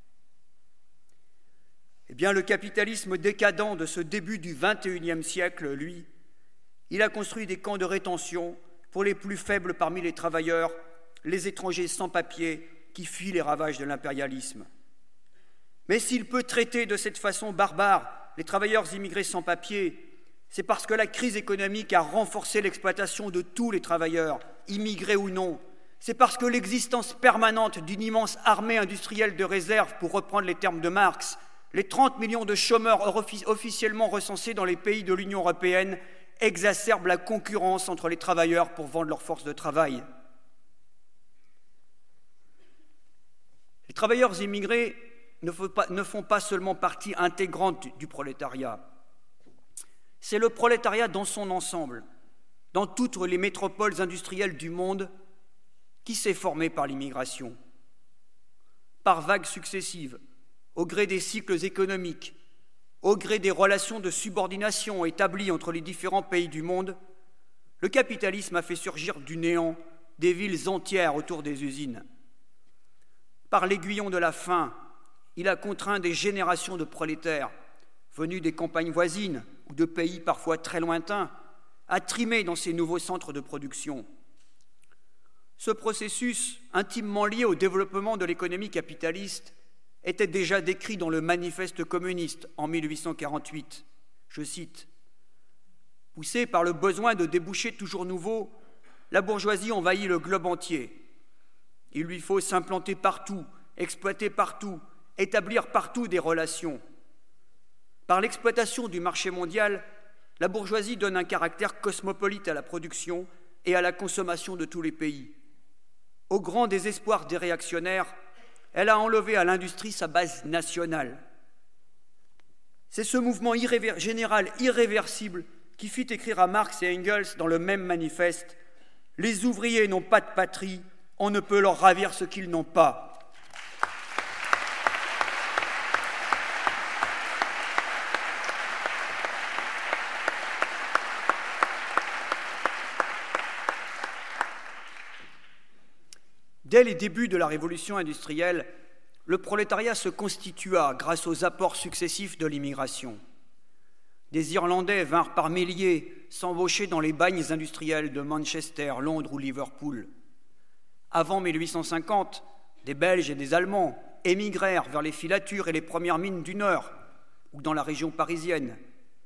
Eh bien, le capitalisme décadent de ce début du vingt et unième siècle, lui, il a construit des camps de rétention pour les plus faibles parmi les travailleurs, les étrangers sans papier qui fuient les ravages de l'impérialisme. Mais s'il peut traiter de cette façon barbare les travailleurs immigrés sans papier, c'est parce que la crise économique a renforcé l'exploitation de tous les travailleurs, immigrés ou non. C'est parce que l'existence permanente d'une immense armée industrielle de réserve, pour reprendre les termes de Marx, les trente millions de chômeurs officiellement recensés dans les pays de l'Union européenne exacerbe la concurrence entre les travailleurs pour vendre leur force de travail. Les travailleurs immigrés ne font pas, ne font pas seulement partie intégrante du prolétariat. C'est le prolétariat dans son ensemble, dans toutes les métropoles industrielles du monde, qui s'est formé par l'immigration. Par vagues successives, au gré des cycles économiques, au gré des relations de subordination établies entre les différents pays du monde, le capitalisme a fait surgir du néant des villes entières autour des usines. Par l'aiguillon de la faim, il a contraint des générations de prolétaires venus des campagnes voisines ou de pays parfois très lointains à trimer dans ces nouveaux centres de production. Ce processus, intimement lié au développement de l'économie capitaliste, était déjà décrit dans le Manifeste communiste en mille huit cent quarante-huit. Je cite « Poussée par le besoin de débouchés toujours nouveaux, la bourgeoisie envahit le globe entier. Il lui faut s'implanter partout, exploiter partout, établir partout des relations. Par l'exploitation du marché mondial, la bourgeoisie donne un caractère cosmopolite à la production et à la consommation de tous les pays. Au grand désespoir des réactionnaires, elle a enlevé à l'industrie sa base nationale. C'est ce mouvement irréver- général irréversible qui fit écrire à Marx et Engels dans le même manifeste « Les ouvriers n'ont pas de patrie, on ne peut leur ravir ce qu'ils n'ont pas. » Dès les débuts de la révolution industrielle, le prolétariat se constitua grâce aux apports successifs de l'immigration. Des Irlandais vinrent par milliers s'embaucher dans les bagnes industriels de Manchester, Londres ou Liverpool. Avant mille huit cent cinquante, des Belges et des Allemands émigrèrent vers les filatures et les premières mines du Nord ou dans la région parisienne.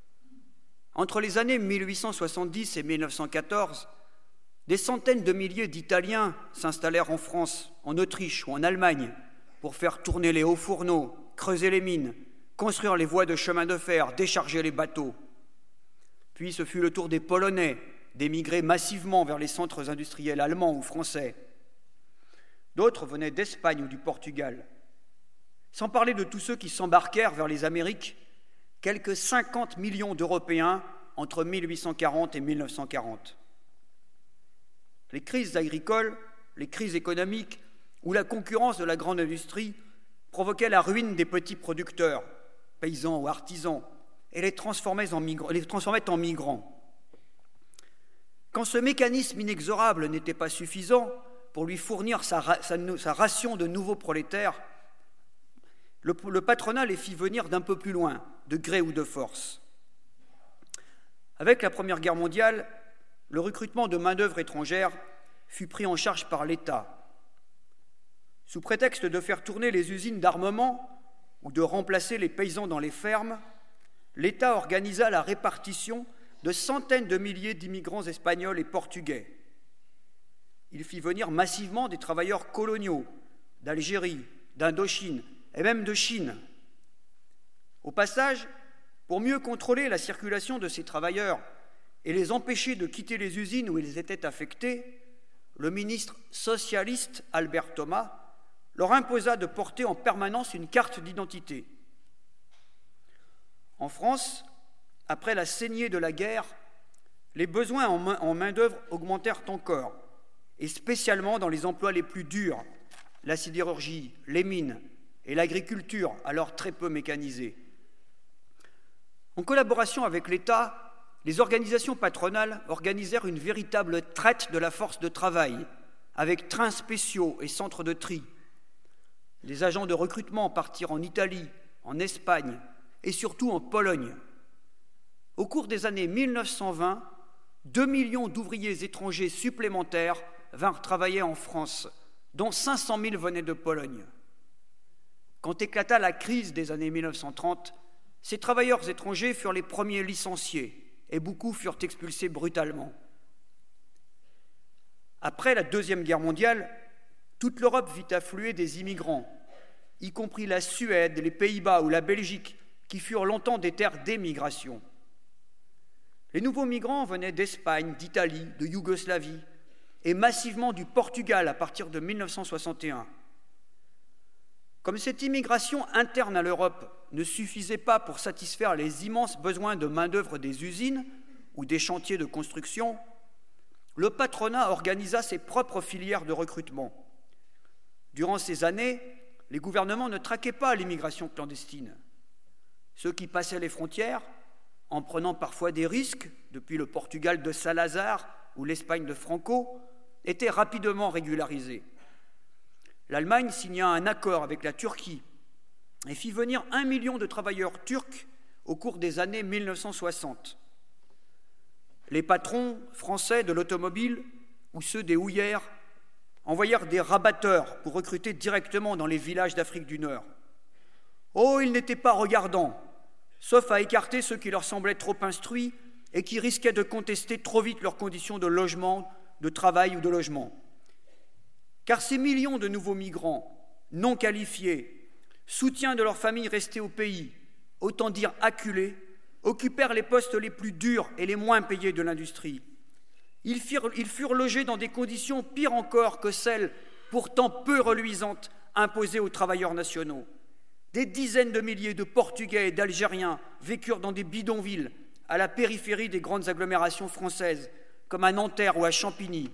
Entre les années mille huit cent soixante-dix et mille neuf cent quatorze, des centaines de milliers d'Italiens s'installèrent en France, en Autriche ou en Allemagne pour faire tourner les hauts fourneaux, creuser les mines, construire les voies de chemin de fer, décharger les bateaux. Puis ce fut le tour des Polonais d'émigrer massivement vers les centres industriels allemands ou français. D'autres venaient d'Espagne ou du Portugal. Sans parler de tous ceux qui s'embarquèrent vers les Amériques, quelques cinquante millions d'Européens entre mille huit cent quarante et mille neuf cent quarante. Les crises agricoles, les crises économiques ou la concurrence de la grande industrie provoquaient la ruine des petits producteurs, paysans ou artisans, et les transformaient en migrants. Les transformaient en migrants. Quand ce mécanisme inexorable n'était pas suffisant pour lui fournir sa, sa, sa ration de nouveaux prolétaires, le, le patronat les fit venir d'un peu plus loin, de gré ou de force. Avec la Première Guerre mondiale, le recrutement de main-d'œuvre étrangère fut pris en charge par l'État. Sous prétexte de faire tourner les usines d'armement ou de remplacer les paysans dans les fermes, l'État organisa la répartition de centaines de milliers d'immigrants espagnols et portugais. Il fit venir massivement des travailleurs coloniaux d'Algérie, d'Indochine et même de Chine. Au passage, pour mieux contrôler la circulation de ces travailleurs et les empêcher de quitter les usines où ils étaient affectés, le ministre socialiste Albert Thomas leur imposa de porter en permanence une carte d'identité. En France, après la saignée de la guerre, les besoins en main-d'œuvre augmentèrent encore, et spécialement dans les emplois les plus durs, la sidérurgie, les mines et l'agriculture, alors très peu mécanisée. En collaboration avec l'État, les organisations patronales organisèrent une véritable traite de la force de travail, avec trains spéciaux et centres de tri. Les agents de recrutement partirent en Italie, en Espagne et surtout en Pologne. Au cours des années mille neuf cent vingt, deux millions d'ouvriers étrangers supplémentaires vinrent travailler en France, dont cinq cent mille venaient de Pologne. Quand éclata la crise des années mille neuf cent trente, ces travailleurs étrangers furent les premiers licenciés et beaucoup furent expulsés brutalement. Après la Deuxième Guerre mondiale, toute l'Europe vit affluer des immigrants, y compris la Suède, les Pays-Bas ou la Belgique, qui furent longtemps des terres d'émigration. Les nouveaux migrants venaient d'Espagne, d'Italie, de Yougoslavie et massivement du Portugal à partir de mille neuf cent soixante et un. Comme cette immigration interne à l'Europe ne suffisait pas pour satisfaire les immenses besoins de main-d'œuvre des usines ou des chantiers de construction, le patronat organisa ses propres filières de recrutement. Durant ces années, les gouvernements ne traquaient pas l'immigration clandestine. Ceux qui passaient les frontières, en prenant parfois des risques, depuis le Portugal de Salazar ou l'Espagne de Franco, étaient rapidement régularisés. L'Allemagne signa un accord avec la Turquie et fit venir un million de travailleurs turcs au cours des années mille neuf cent soixante. Les patrons français de l'automobile ou ceux des houillères envoyèrent des rabatteurs pour recruter directement dans les villages d'Afrique du Nord. Oh, ils n'étaient pas regardants, sauf à écarter ceux qui leur semblaient trop instruits et qui risquaient de contester trop vite leurs conditions de logement, de travail ou de logement. Car ces millions de nouveaux migrants, non qualifiés, soutiens de leurs familles restées au pays, autant dire acculés, occupèrent les postes les plus durs et les moins payés de l'industrie. Ils furent, ils furent logés dans des conditions pires encore que celles, pourtant peu reluisantes, imposées aux travailleurs nationaux. Des dizaines de milliers de Portugais et d'Algériens vécurent dans des bidonvilles, à la périphérie des grandes agglomérations françaises, comme à Nanterre ou à Champigny.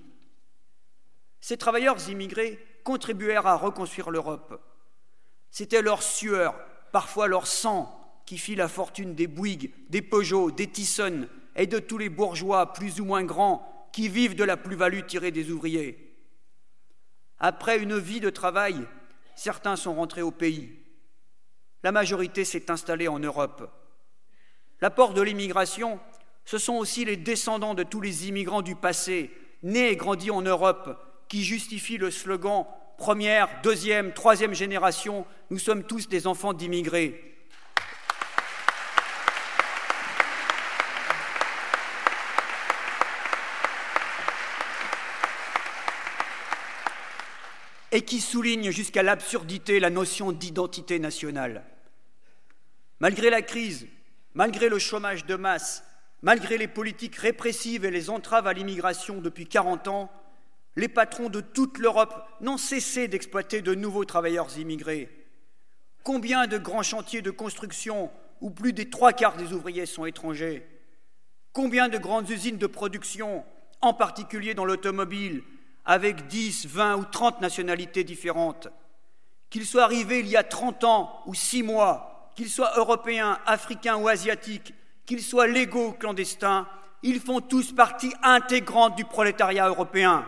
Ces travailleurs immigrés contribuèrent à reconstruire l'Europe. C'était leur sueur, parfois leur sang, qui fit la fortune des Bouygues, des Peugeot, des Thyssen et de tous les bourgeois plus ou moins grands qui vivent de la plus-value tirée des ouvriers. Après une vie de travail, certains sont rentrés au pays. La majorité s'est installée en Europe. L'apport de l'immigration, ce sont aussi les descendants de tous les immigrants du passé, nés et grandis en Europe, qui justifient le slogan « Première, deuxième, troisième génération, nous sommes tous des enfants d'immigrés ». Et qui souligne jusqu'à l'absurdité la notion d'identité nationale. Malgré la crise, malgré le chômage de masse, malgré les politiques répressives et les entraves à l'immigration depuis quarante ans, les patrons de toute l'Europe n'ont cessé d'exploiter de nouveaux travailleurs immigrés. Combien de grands chantiers de construction où plus des trois quarts des ouvriers sont étrangers? Combien de grandes usines de production, en particulier dans l'automobile, avec dix, vingt ou trente nationalités différentes? Qu'ils soient arrivés il y a trente ans ou six mois, qu'ils soient européens, africains ou asiatiques, qu'ils soient légaux ou clandestins, ils font tous partie intégrante du prolétariat européen.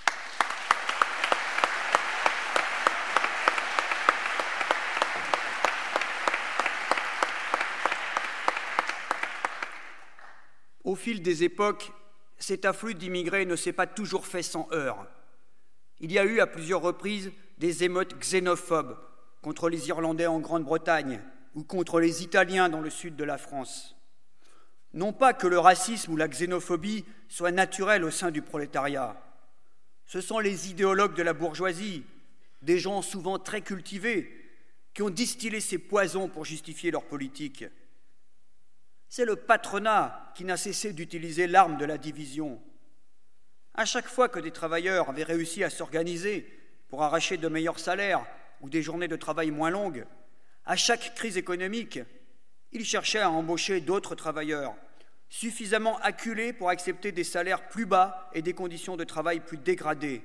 Au fil des époques, cet afflux d'immigrés ne s'est pas toujours fait sans heurts. Il y a eu à plusieurs reprises des émeutes xénophobes contre les Irlandais en Grande-Bretagne ou contre les Italiens dans le sud de la France. Non pas que le racisme ou la xénophobie soient naturels au sein du prolétariat. Ce sont les idéologues de la bourgeoisie, des gens souvent très cultivés, qui ont distillé ces poisons pour justifier leur politique. C'est le patronat qui n'a cessé d'utiliser l'arme de la division. À chaque fois que des travailleurs avaient réussi à s'organiser pour arracher de meilleurs salaires ou des journées de travail moins longues, à chaque crise économique, ils cherchaient à embaucher d'autres travailleurs, suffisamment acculés pour accepter des salaires plus bas et des conditions de travail plus dégradées.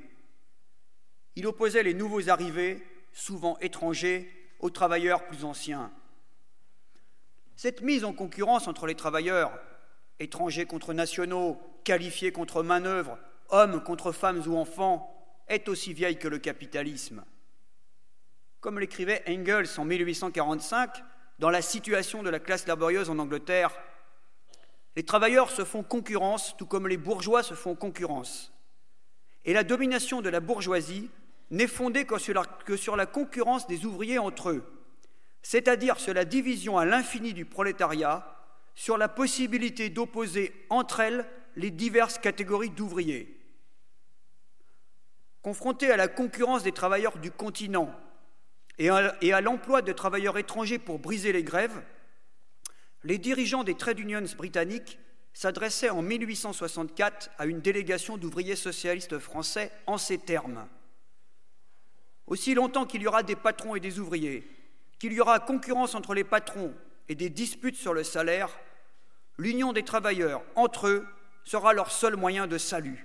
Il opposait les nouveaux arrivés, souvent étrangers, aux travailleurs plus anciens. Cette mise en concurrence entre les travailleurs, étrangers contre nationaux, qualifiés contre manœuvres, hommes contre femmes ou enfants, est aussi vieille que le capitalisme. Comme l'écrivait Engels en mille huit cent quarante-cinq, dans La situation de la classe laborieuse en Angleterre, les travailleurs se font concurrence, tout comme les bourgeois se font concurrence. Et la domination de la bourgeoisie n'est fondée que sur la, que sur la concurrence des ouvriers entre eux, c'est-à-dire sur la division à l'infini du prolétariat, sur la possibilité d'opposer entre elles les diverses catégories d'ouvriers. Confrontés à la concurrence des travailleurs du continent et à, et à l'emploi de travailleurs étrangers pour briser les grèves, les dirigeants des trade unions britanniques s'adressaient en mille huit cent soixante-quatre à une délégation d'ouvriers socialistes français en ces termes. Aussi longtemps qu'il y aura des patrons et des ouvriers, qu'il y aura concurrence entre les patrons et des disputes sur le salaire, l'union des travailleurs entre eux sera leur seul moyen de salut.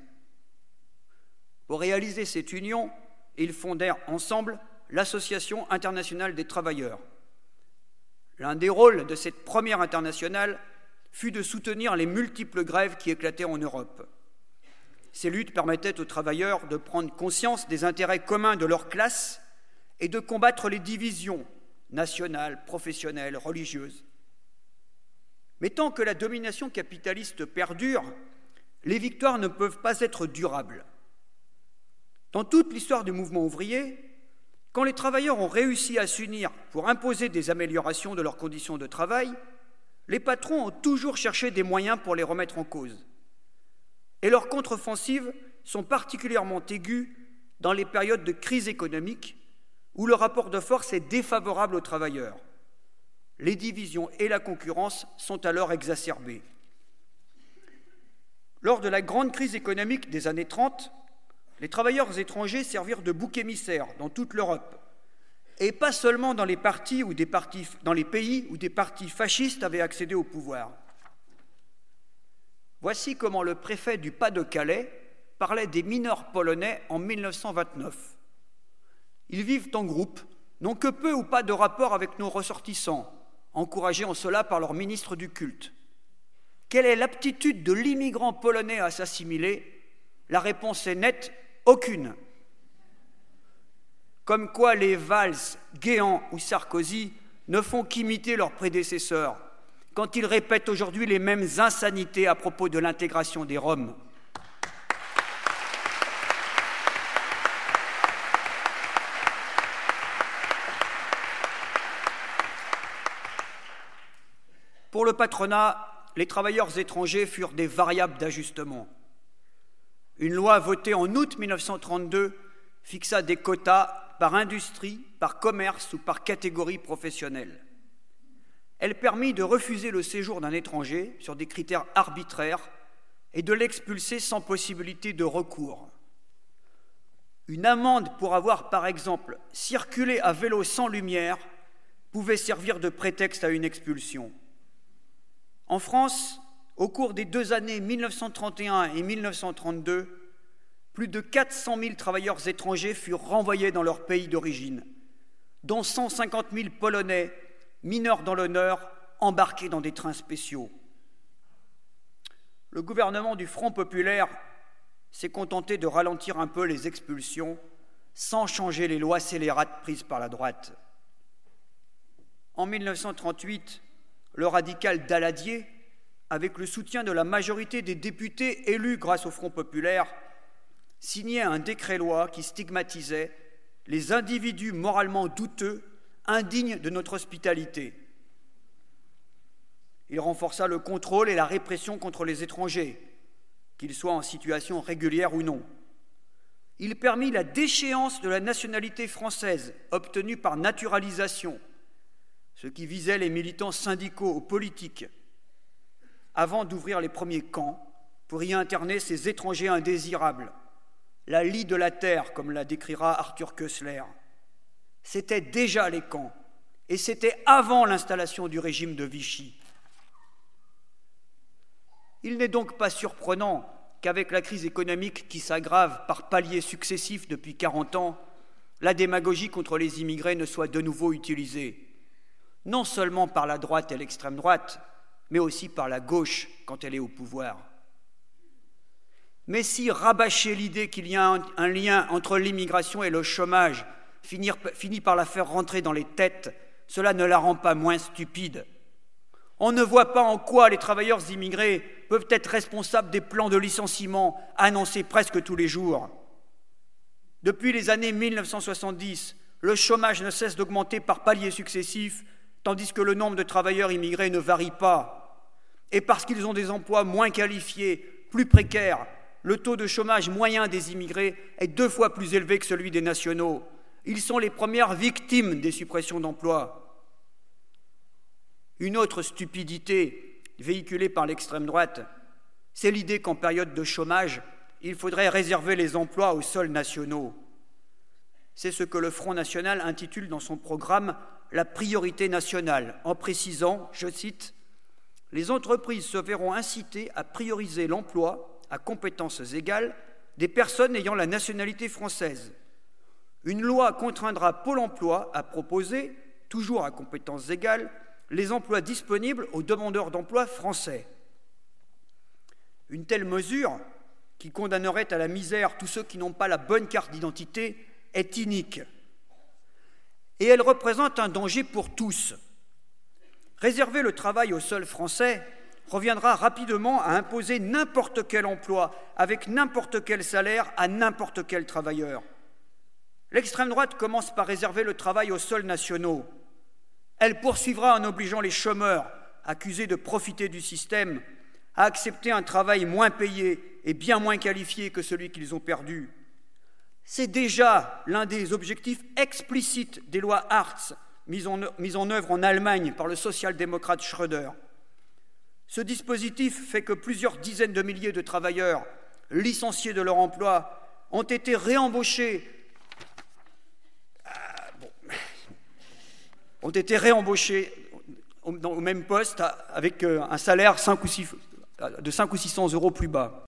Pour réaliser cette union, ils fondèrent ensemble l'Association internationale des travailleurs. L'un des rôles de cette première internationale fut de soutenir les multiples grèves qui éclataient en Europe. Ces luttes permettaient aux travailleurs de prendre conscience des intérêts communs de leur classe et de combattre les divisions nationales, professionnelles, religieuses. Mais tant que la domination capitaliste perdure, les victoires ne peuvent pas être durables. Dans toute l'histoire du mouvement ouvrier, quand les travailleurs ont réussi à s'unir pour imposer des améliorations de leurs conditions de travail, les patrons ont toujours cherché des moyens pour les remettre en cause. Et leurs contre-offensives sont particulièrement aiguës dans les périodes de crise économique où le rapport de force est défavorable aux travailleurs. Les divisions et la concurrence sont alors exacerbées. Lors de la grande crise économique des années trente, les travailleurs étrangers servirent de bouc émissaire dans toute l'Europe, et pas seulement dans les, partis ou des partis, dans les pays où des partis fascistes avaient accédé au pouvoir. Voici comment le préfet du Pas-de-Calais parlait des mineurs polonais en mille neuf cent vingt-neuf. Ils vivent en groupe, n'ont que peu ou pas de rapport avec nos ressortissants, encouragés en cela par leur ministre du culte. Quelle est l'aptitude de l'immigrant polonais à s'assimiler? La réponse est nette, aucune. Comme quoi les Valls, Guéant ou Sarkozy ne font qu'imiter leurs prédécesseurs quand ils répètent aujourd'hui les mêmes insanités à propos de l'intégration des Roms. Pour le patronat, les travailleurs étrangers furent des variables d'ajustement. Une loi votée en août mille neuf cent trente-deux fixa des quotas par industrie, par commerce ou par catégorie professionnelle. Elle permit de refuser le séjour d'un étranger sur des critères arbitraires et de l'expulser sans possibilité de recours. Une amende pour avoir, par exemple, circulé à vélo sans lumière pouvait servir de prétexte à une expulsion. En France, au cours des deux années mille neuf cent trente et un et mille neuf cent trente-deux, plus de quatre cent mille travailleurs étrangers furent renvoyés dans leur pays d'origine, dont cent cinquante mille Polonais, mineurs dans l'honneur, embarqués dans des trains spéciaux. Le gouvernement du Front populaire s'est contenté de ralentir un peu les expulsions sans changer les lois scélérates prises par la droite. En mille neuf cent trente-huit, le radical Daladier, avec le soutien de la majorité des députés élus grâce au Front populaire, signait un décret-loi qui stigmatisait les individus moralement douteux, indignes de notre hospitalité. Il renforça le contrôle et la répression contre les étrangers, qu'ils soient en situation régulière ou non. Il permit la déchéance de la nationalité française obtenue par naturalisation, ce qui visait les militants syndicaux ou politiques, avant d'ouvrir les premiers camps pour y interner ces étrangers indésirables, la lie de la terre, comme la décrira Arthur Koestler. C'était déjà les camps, et c'était avant l'installation du régime de Vichy. Il n'est donc pas surprenant qu'avec la crise économique qui s'aggrave par paliers successifs depuis quarante ans, la démagogie contre les immigrés ne soit de nouveau utilisée, non seulement par la droite et l'extrême droite, mais aussi par la gauche quand elle est au pouvoir. Mais si rabâcher l'idée qu'il y a un, un lien entre l'immigration et le chômage finir, finit par la faire rentrer dans les têtes, cela ne la rend pas moins stupide. On ne voit pas en quoi les travailleurs immigrés peuvent être responsables des plans de licenciement annoncés presque tous les jours. Depuis les années mille neuf cent soixante-dix, le chômage ne cesse d'augmenter par paliers successifs, tandis que le nombre de travailleurs immigrés ne varie pas. Et parce qu'ils ont des emplois moins qualifiés, plus précaires, le taux de chômage moyen des immigrés est deux fois plus élevé que celui des nationaux. Ils sont les premières victimes des suppressions d'emplois. Une autre stupidité véhiculée par l'extrême droite, c'est l'idée qu'en période de chômage, il faudrait réserver les emplois aux seuls nationaux. C'est ce que le Front national intitule dans son programme « La priorité nationale », en précisant, je cite, « Les entreprises se verront incitées à prioriser l'emploi à compétences égales des personnes ayant la nationalité française. Une loi contraindra Pôle emploi à proposer, toujours à compétences égales, les emplois disponibles aux demandeurs d'emploi français. » Une telle mesure, qui condamnerait à la misère tous ceux qui n'ont pas la bonne carte d'identité, est inique. Et elle représente un danger pour tous. Réserver le travail aux seuls Français reviendra rapidement à imposer n'importe quel emploi, avec n'importe quel salaire, à n'importe quel travailleur. L'extrême droite commence par réserver le travail aux seuls nationaux. Elle poursuivra en obligeant les chômeurs, accusés de profiter du système, à accepter un travail moins payé et bien moins qualifié que celui qu'ils ont perdu. C'est déjà l'un des objectifs explicites des lois Hartz, mises en, mises en œuvre en Allemagne par le social-démocrate Schröder. Ce dispositif fait que plusieurs dizaines de milliers de travailleurs licenciés de leur emploi ont été réembauchés, euh, bon, ont été réembauchés au, au même poste avec un salaire cinq ou six, de cinq ou six cents euros plus bas.